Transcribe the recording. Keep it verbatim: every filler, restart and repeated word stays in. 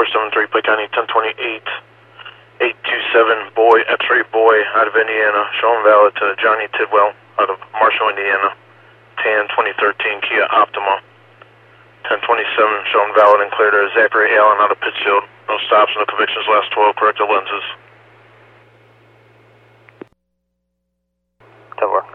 seven three, Pike County ten twenty-eight, eight two seven, boy, X-ray boy, out of Indiana, showing valid to Johnny Tidwell, out of Marshall, Indiana, tan twenty thirteen Kia Optima, ten twenty-seven, showing valid and clear to Zachary Allen, out of Pittsfield, no stops, no convictions, last twelve, corrected lenses. ten four.